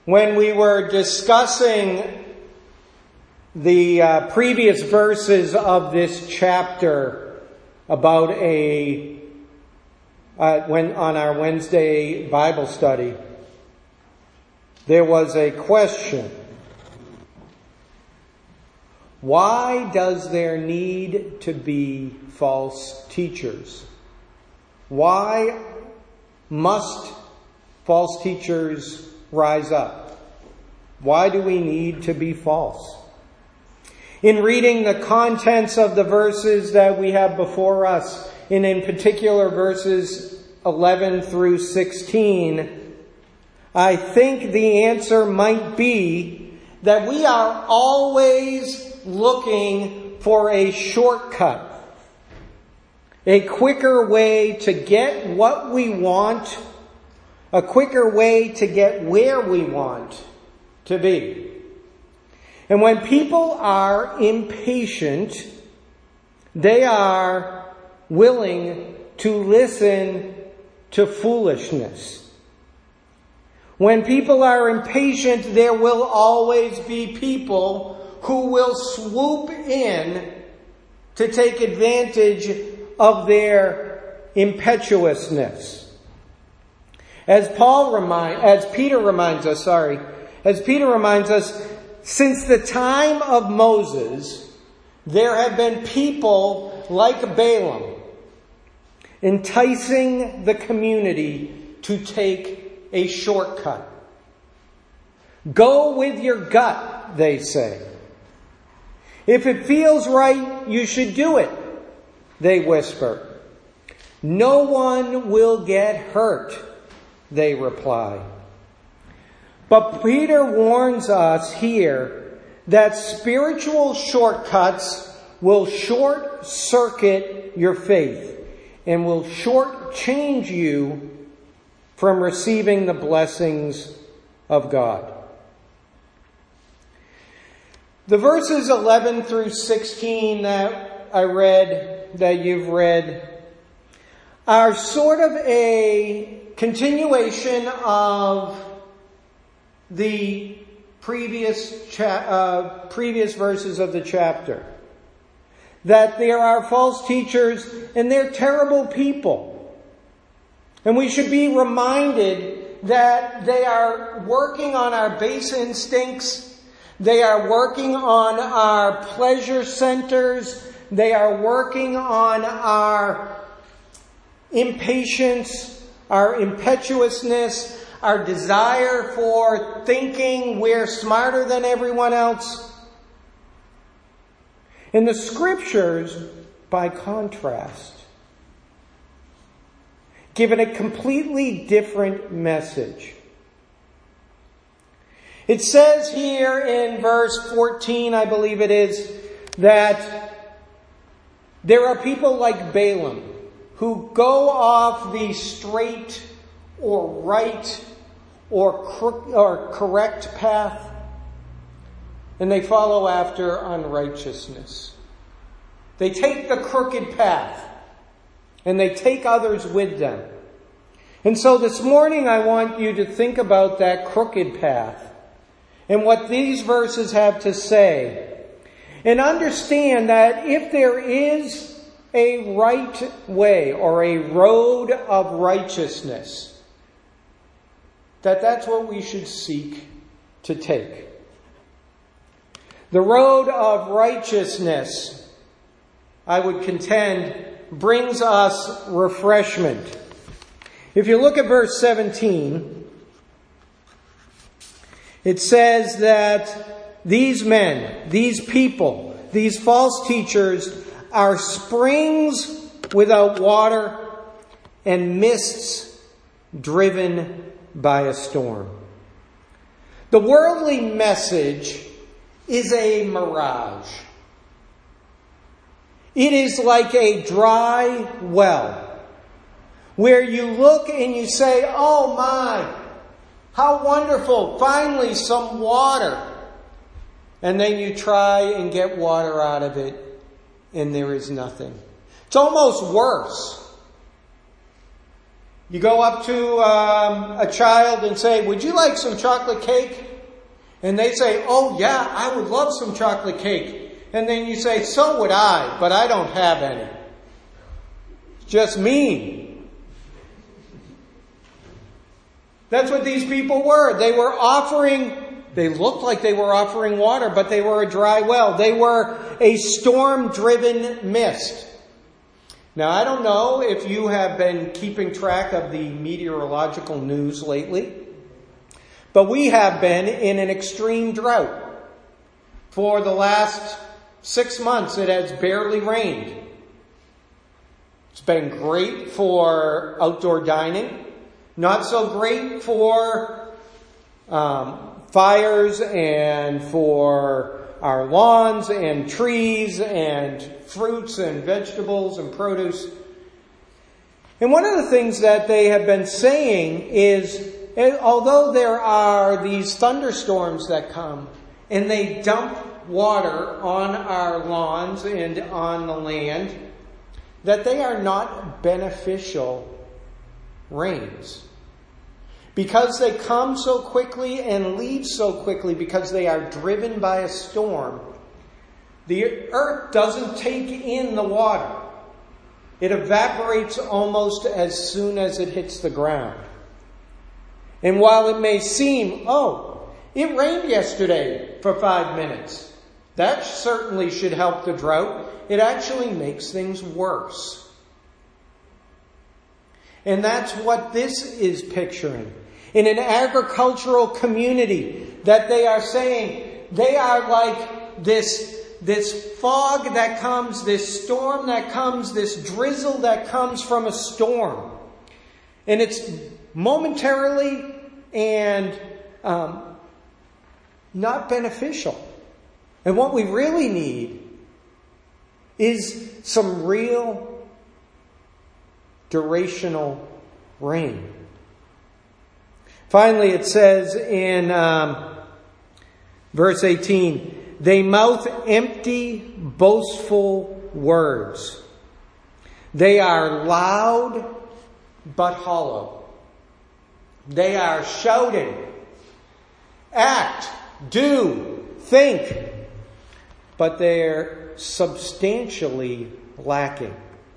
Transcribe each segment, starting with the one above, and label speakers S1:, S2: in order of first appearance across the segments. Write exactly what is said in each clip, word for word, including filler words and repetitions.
S1: When we were discussing the uh, previous verses of this chapter about a uh, when on our Wednesday Bible study, there was a question. Why does there need to be false teachers? Why must false teachers rise up? Why do we need to be false? In reading the contents of the verses that we have before us, and in particular verses eleven through sixteen, I think the answer might be that we are always looking for a shortcut, a quicker way to get what we want, a quicker way to get where we want to be. And when people are impatient, they are willing to listen to foolishness. When people are impatient, there will always be people who will swoop in to take advantage of their impetuousness. As Paul remind, as Peter reminds us, sorry, as Peter reminds us, since the time of Moses, there have been people like Balaam enticing the community to take a shortcut. Go with your gut, they say. If it feels right, you should do it, they whisper. No one will get hurt, they reply. But Peter warns us here that spiritual shortcuts will short-circuit your faith and will short-change you from receiving the blessings of God. The verses eleven through sixteen that I read, that you've read, are sort of a continuation of the previous cha- uh, previous verses of the chapter. That there are false teachers and they're terrible people. And we should be reminded that they are working on our base instincts. They are working on our pleasure centers. They are working on our impatience, our impetuousness, our desire for thinking we're smarter than everyone else. And the scriptures, by contrast, give it a completely different message. It says here in verse fourteen, I believe it is, that there are people like Balaam who go off the straight or right or, cro- or correct path, and they follow after unrighteousness. They take the crooked path, and they take others with them. And so this morning I want you to think about that crooked path and what these verses have to say. And understand that if there is a right way or a road of righteousness, that that's what we should seek to take. The road of righteousness, I would contend, brings us refreshment. If you look at verse seventeen, it says that these men, these people, these false teachers are springs without water and mists driven by a storm. The worldly message is a mirage. It is like a dry well where you look and you say, oh my, how wonderful, finally some water. And then you try and get water out of it and there is nothing. It's almost worse. You go up to um, a child and say, would you like some chocolate cake? And they say, oh yeah, I would love some chocolate cake. And then you say, so would I, but I don't have any. It's just mean. That's what these people were. They were offering, they looked like they were offering water, but they were a dry well. They were a storm-driven mist. Now, I don't know if you have been keeping track of the meteorological news lately, but we have been in an extreme drought. For the last six months, it has barely rained. It's been great for outdoor dining, not so great for um, fires and for our lawns and trees and fruits and vegetables and produce. And one of the things that they have been saying is, although there are these thunderstorms that come and they dump water on our lawns and on the land, that they are not beneficial rains. Because they come so quickly and leave so quickly because they are driven by a storm, the earth doesn't take in the water. It evaporates almost as soon as it hits the ground. And while it may seem, oh, it rained yesterday for five minutes, that certainly should help the drought, it actually makes things worse. And that's what this is picturing. In an agricultural community, that they are saying they are like this, this fog that comes, this storm that comes, this drizzle that comes from a storm. And it's momentarily and um, not beneficial. And what we really need is some real durational rain. Finally, it says in um, verse eighteen, they mouth empty, boastful words. They are loud but hollow. They are shouting, act, do, think, but they're substantially lacking.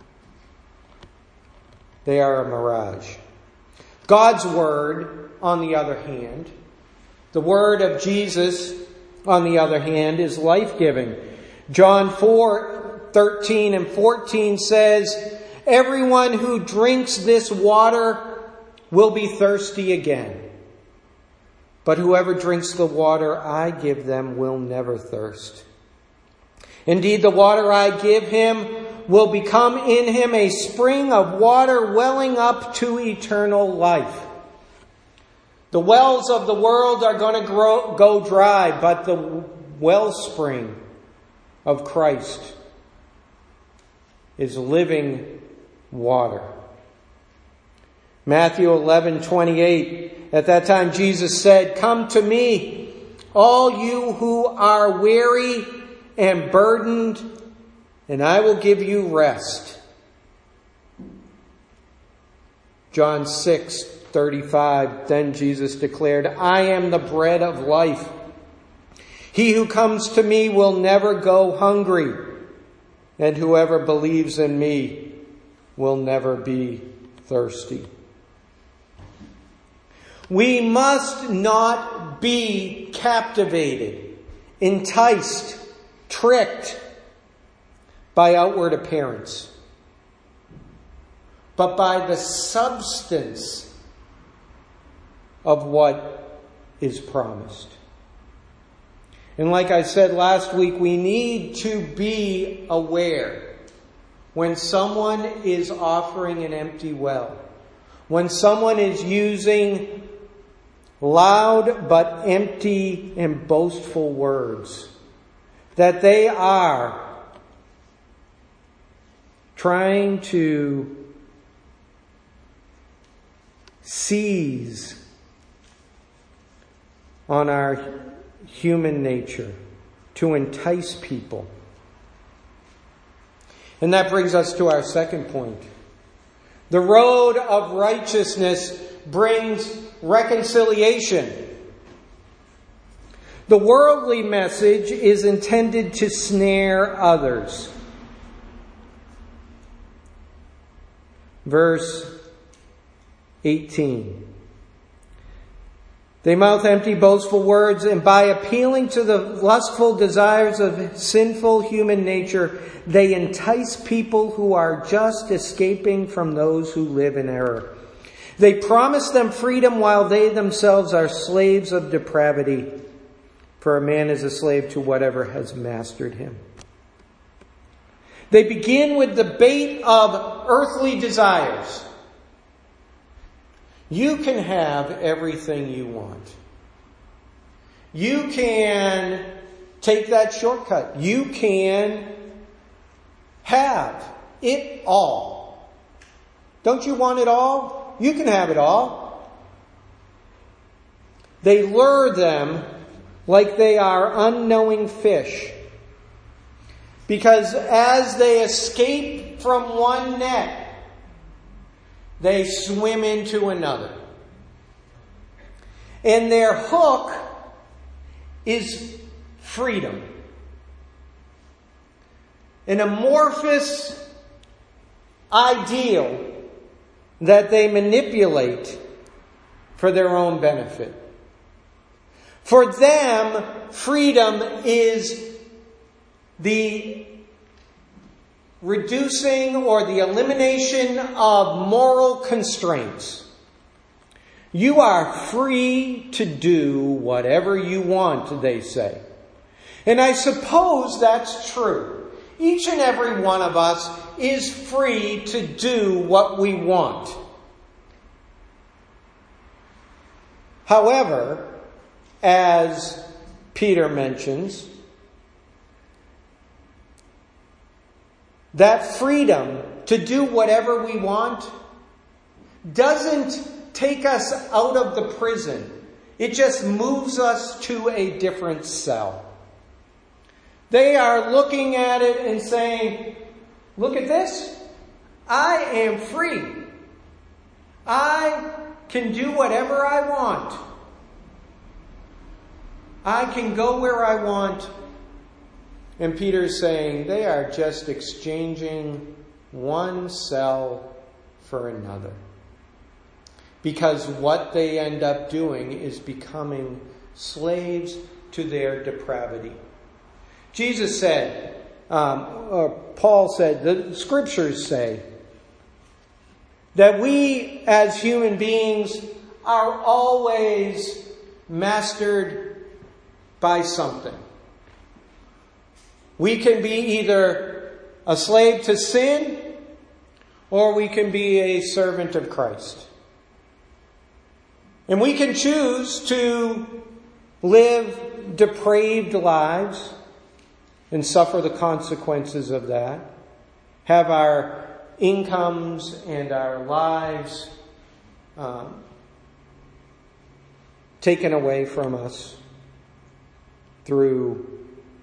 S1: They are a mirage. God's word, on the other hand, the word of Jesus, on the other hand, is life-giving. John four, thirteen and fourteen says, everyone who drinks this water will be thirsty again. But whoever drinks the water I give them will never thirst. Indeed, the water I give him will become in him a spring of water welling up to eternal life. The wells of the world are going to grow, go dry, but the wellspring of Christ is living water. Matthew eleven twenty-eight. At that time Jesus said, come to me, all you who are weary and burdened, and I will give you rest. John six thirty-five. Then Jesus declared, I am the bread of life. He who comes to me will never go hungry, and whoever believes in me will never be thirsty. We must not be captivated, enticed, tricked by outward appearance, but by the substance of what is promised. And like I said last week, we need to be aware when someone is offering an empty well, when someone is using loud but empty and boastful words, that they are trying to seize on our human nature, to entice people. And that brings us to our second point. The road of righteousness brings reconciliation. The worldly message is intended to snare others. Verse eighteen. They mouth empty, boastful words, and by appealing to the lustful desires of sinful human nature, they entice people who are just escaping from those who live in error. They promise them freedom while they themselves are slaves of depravity. For a man is a slave to whatever has mastered him. They begin with the bait of earthly desires. You can have everything you want. You can take that shortcut. You can have it all. Don't you want it all? You can have it all. They lure them like they are unknowing fish. Because as they escape from one net, they swim into another. And their hook is freedom. An amorphous ideal that they manipulate for their own benefit. For them, freedom is the reducing or the elimination of moral constraints. You are free to do whatever you want, they say. And I suppose that's true. Each and every one of us is free to do what we want. However, as Peter mentions, that freedom to do whatever we want doesn't take us out of the prison. It just moves us to a different cell. They are looking at it and saying, look at this. I am free. I can do whatever I want. I can go where I want. And Peter's saying they are just exchanging one cell for another. Because what they end up doing is becoming slaves to their depravity. Jesus said, um, or Paul said, the scriptures say, that we as human beings are always mastered by something. We can be either a slave to sin or we can be a servant of Christ. And we can choose to live depraved lives and suffer the consequences of that. Have our incomes and our lives um, taken away from us through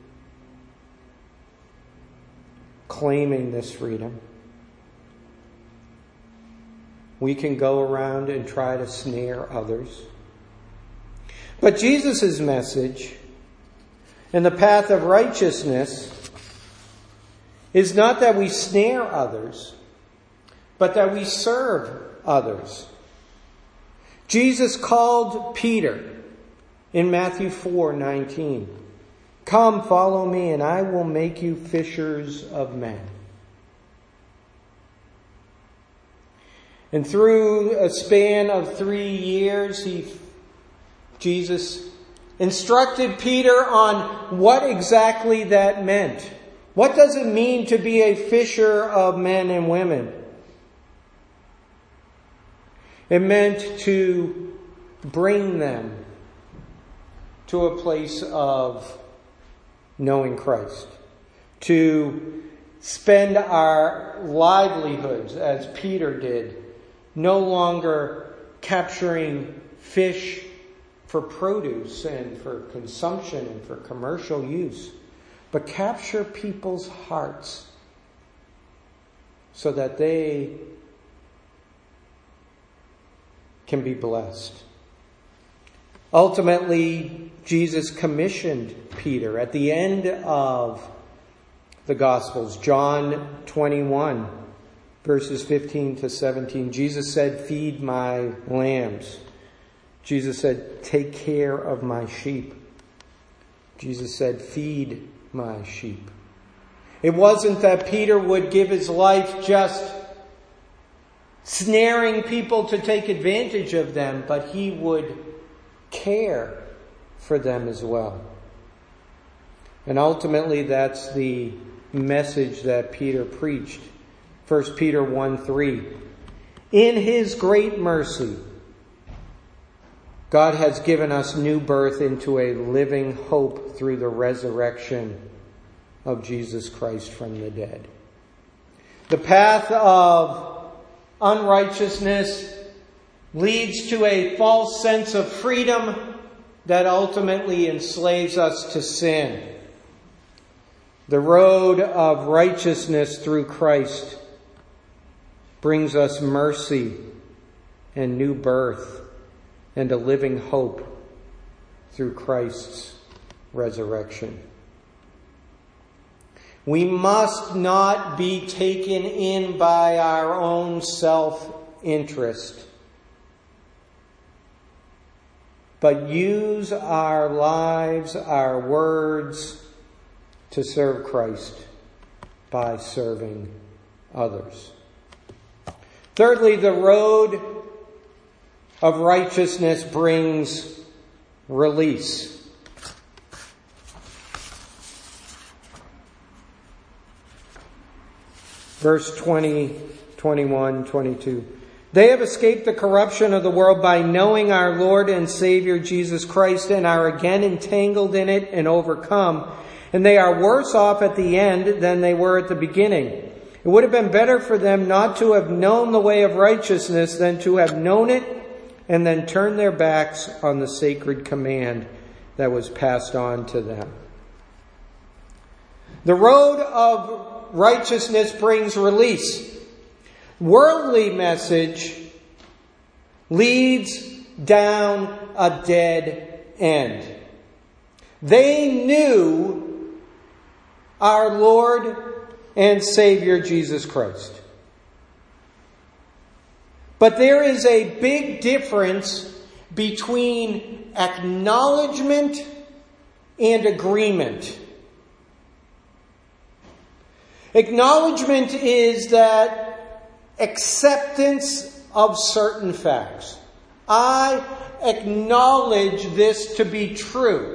S1: claiming this freedom. We can go around and try to snare others. But Jesus' message and the path of righteousness is not that we snare others, but that we serve others. Jesus called Peter in Matthew four nineteen. Come, follow me, and I will make you fishers of men. And through a span of three years, he, Jesus instructed Peter on what exactly that meant. What does it mean to be a fisher of men and women? It meant to bring them to a place of knowing Christ. To spend our livelihoods, as Peter did, no longer capturing fish for produce and for consumption and for commercial use, but capture people's hearts so that they can be blessed. Ultimately, Jesus commissioned Peter at the end of the Gospels, John twenty-one, verses fifteen to seventeen. Jesus said, "Feed my lambs." Jesus said, "Take care of my sheep." Jesus said, "Feed my sheep." It wasn't that Peter would give his life just snaring people to take advantage of them, but he would care for them as well. And ultimately, that's the message that Peter preached. First Peter one three. In his great mercy, God has given us new birth into a living hope through the resurrection of Jesus Christ from the dead. The path of unrighteousness leads to a false sense of freedom that ultimately enslaves us to sin. The road of righteousness through Christ brings us mercy and new birth and a living hope through Christ's resurrection. We must not be taken in by our own self-interest, but use our lives, our words, to serve Christ by serving others. Thirdly, the road of righteousness brings release. Verse twenty, twenty-one, twenty-two. They have escaped the corruption of the world by knowing our Lord and Savior Jesus Christ and are again entangled in it and overcome. And they are worse off at the end than they were at the beginning. It would have been better for them not to have known the way of righteousness than to have known it and then turn their backs on the sacred command that was passed on to them. The road of righteousness brings release. Worldly message leads down a dead end. They knew our Lord and Savior Jesus Christ. But there is a big difference between acknowledgement and agreement. Acknowledgement is that acceptance of certain facts. I acknowledge this to be true.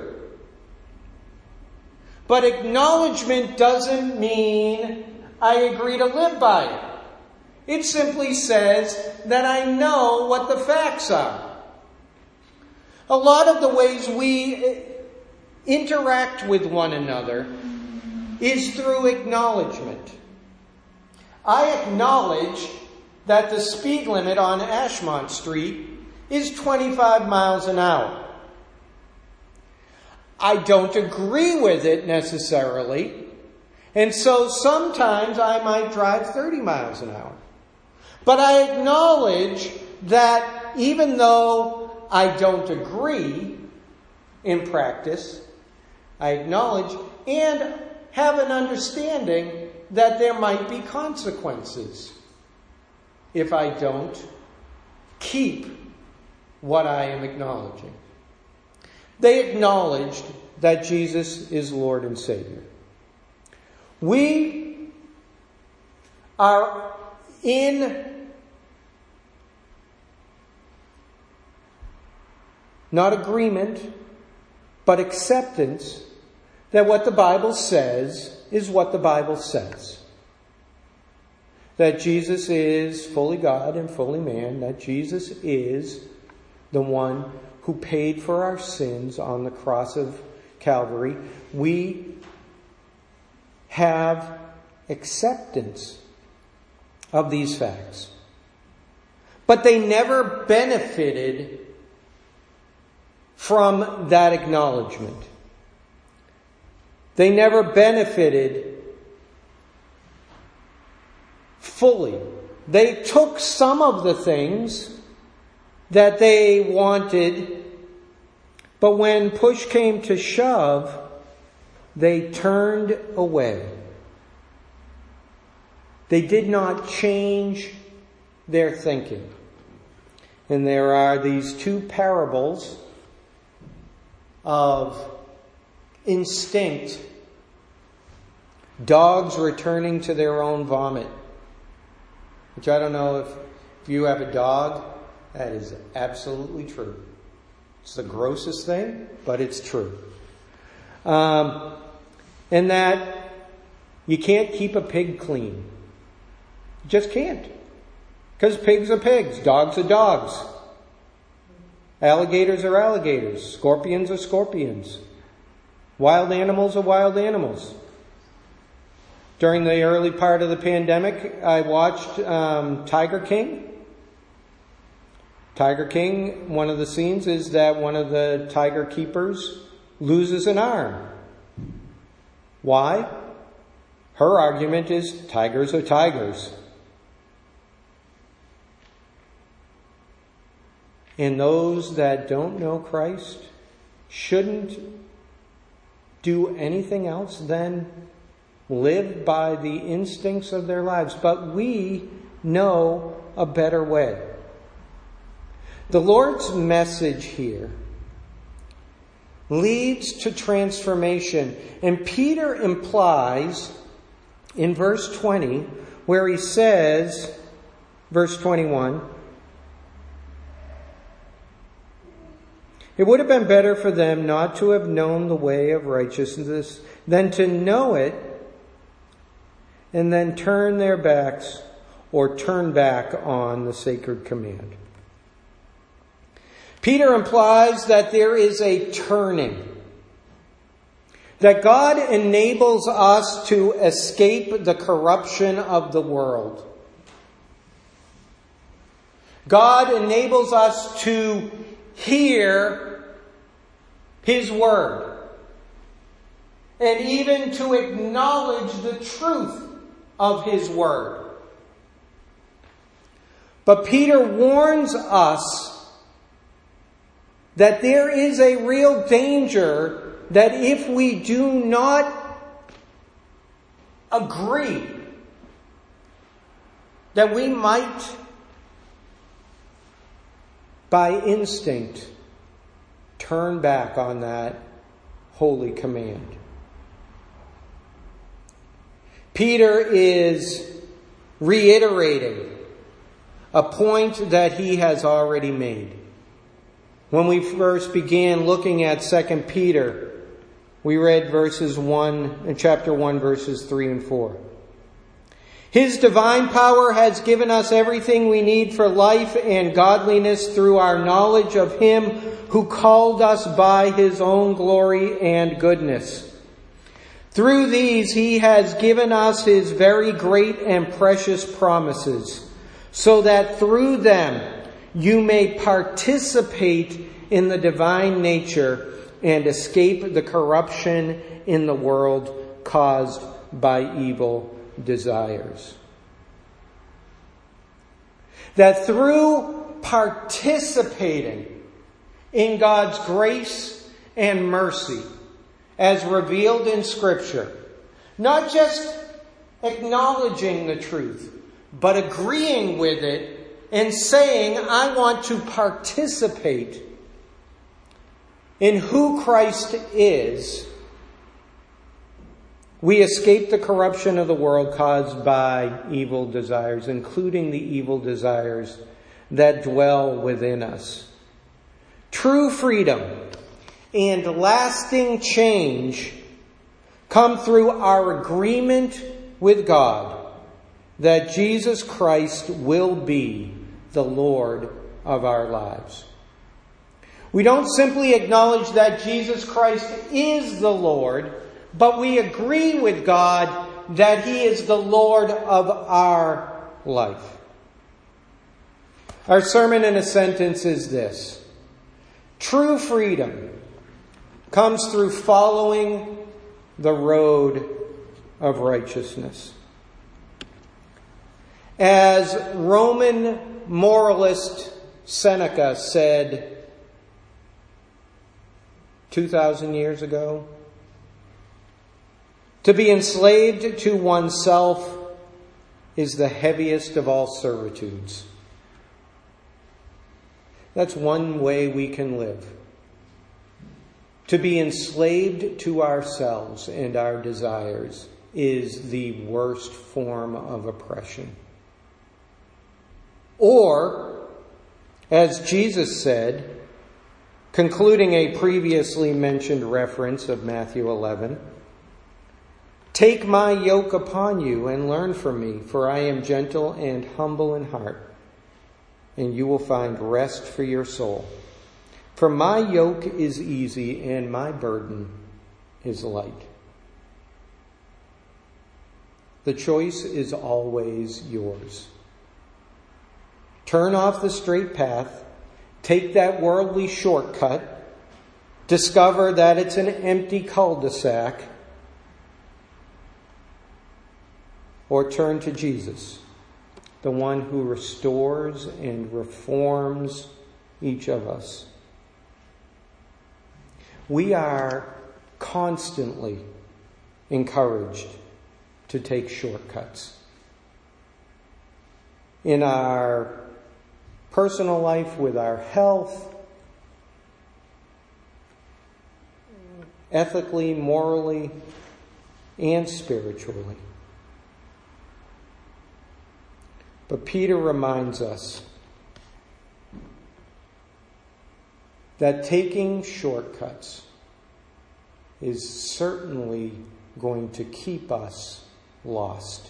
S1: But acknowledgement doesn't mean I agree to live by it. It simply says that I know what the facts are. A lot of the ways we interact with one another is through acknowledgement. I acknowledge that the speed limit on Ashmont Street is twenty-five miles an hour. I don't agree with it necessarily, and so sometimes I might drive thirty miles an hour. But I acknowledge that even though I don't agree in practice, I acknowledge and have an understanding that there might be consequences if I don't keep what I am acknowledging. They acknowledged that Jesus is Lord and Savior. We are in not agreement, but acceptance that what the Bible says is what the Bible says. That Jesus is fully God and fully man. That Jesus is the one who paid for our sins on the cross of Calvary. We have acceptance of these facts. But they never benefited from that acknowledgement. They never benefited fully. They took some of the things that they wanted, but when push came to shove, they turned away. They did not change their thinking. And there are these two parables of instinct, dogs returning to their own vomit, which I don't know if, if you have a dog, that is absolutely true. It's the grossest thing, but it's true. Um, and that you can't keep a pig clean. You just can't. Because pigs are pigs, dogs are dogs. Alligators are alligators, scorpions are scorpions. Wild animals are wild animals. During the early part of the pandemic, I watched um, Tiger King. Tiger King, one of the scenes is that one of the tiger keepers loses an arm. Why? Her argument is tigers are tigers. And those that don't know Christ shouldn't do anything else than live by the instincts of their lives. But we know a better way. The Lord's message here leads to transformation. And Peter implies in verse twenty, where he says, verse twenty-one, it would have been better for them not to have known the way of righteousness than to know it and then turn their backs or turn back on the sacred command. Peter implies that there is a turning, that God enables us to escape the corruption of the world. God enables us to hear His word and even to acknowledge the truth of His word. But Peter warns us that there is a real danger that if we do not agree, that we might, by instinct, turn back on that holy command. Peter is reiterating a point that he has already made. When we first began looking at Second Peter, we read verses one, chapter one, verses three and four. His divine power has given us everything we need for life and godliness through our knowledge of Him who called us by His own glory and goodness. Through these He has given us His very great and precious promises, so that through them you may participate in the divine nature and escape the corruption in the world caused by evil desires. That through participating in God's grace and mercy as revealed in Scripture, not just acknowledging the truth, but agreeing with it and saying, I want to participate in who Christ is, we escape the corruption of the world caused by evil desires, including the evil desires that dwell within us. True freedom and lasting change come through our agreement with God that Jesus Christ will be the Lord of our lives. We don't simply acknowledge that Jesus Christ is the Lord, but we agree with God that He is the Lord of our life. Our sermon in a sentence is this: true freedom comes through following the road of righteousness. As Roman moralist Seneca said two thousand years ago? To be enslaved to oneself is the heaviest of all servitudes. That's one way we can live. To be enslaved to ourselves and our desires is the worst form of oppression. Or, as Jesus said, concluding a previously mentioned reference of Matthew eleven, "Take my yoke upon you and learn from me, for I am gentle and humble in heart, and you will find rest for your soul. For my yoke is easy and my burden is light." The choice is always yours. Turn off the straight path, take that worldly shortcut, discover that it's an empty cul-de-sac, or turn to Jesus, the one who restores and reforms each of us. We are constantly encouraged to take shortcuts. In our personal life, with our health, ethically, morally, and spiritually. But Peter reminds us that taking shortcuts is certainly going to keep us lost.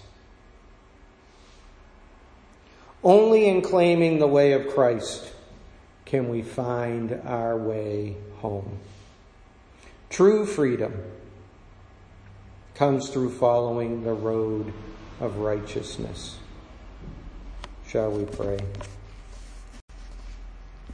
S1: Only in claiming the way of Christ can we find our way home. True freedom comes through following the road of righteousness. Shall we pray?